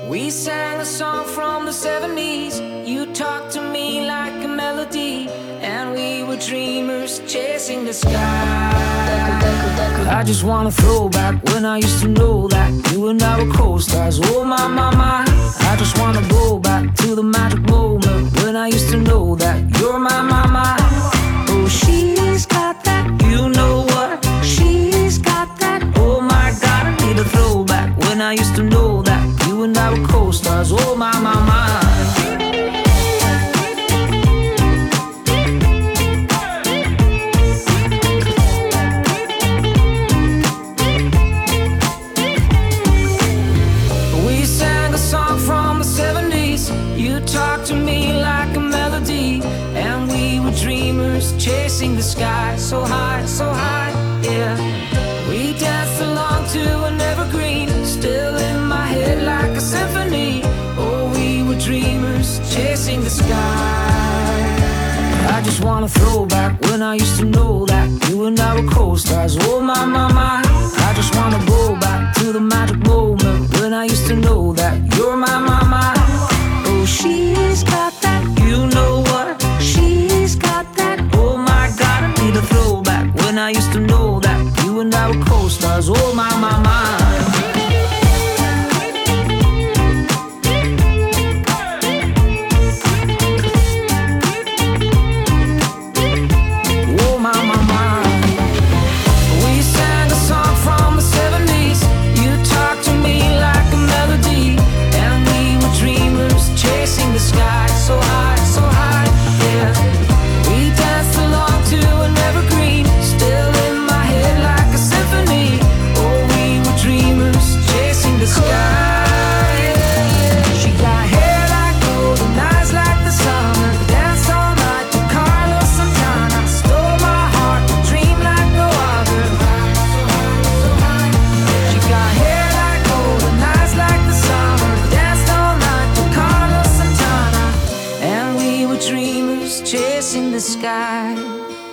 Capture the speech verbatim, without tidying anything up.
We sang a song from the seventies. You talked to me like a melody, and we were dreamers chasing the sky. I just wanna throw back when I used to know that you and I were co-stars. Oh my, my, my. I just wanna go back to the magic moment when I used to know that you're my, my, my. Oh, she's got that, you know what? She's got that, oh my God. I need a throwback when I used to know that you and I were co-stars. Oh my, my, my. You talked to me like a melody, and we were dreamers chasing the sky. So high, so high, yeah. We danced along to an evergreen, still in my head like a symphony. Oh, we were dreamers chasing the sky. I just wanna throw back when I used to know that you and I were co-stars. Oh my, my, my. I just wanna go back to the magic moment when I used to know that you're my, my, my. Oh, she's got that, you know what? She's got that, oh my God. I need a throwback when I used to know that you and I were co-stars. Oh my, my, my. Chasing the sky.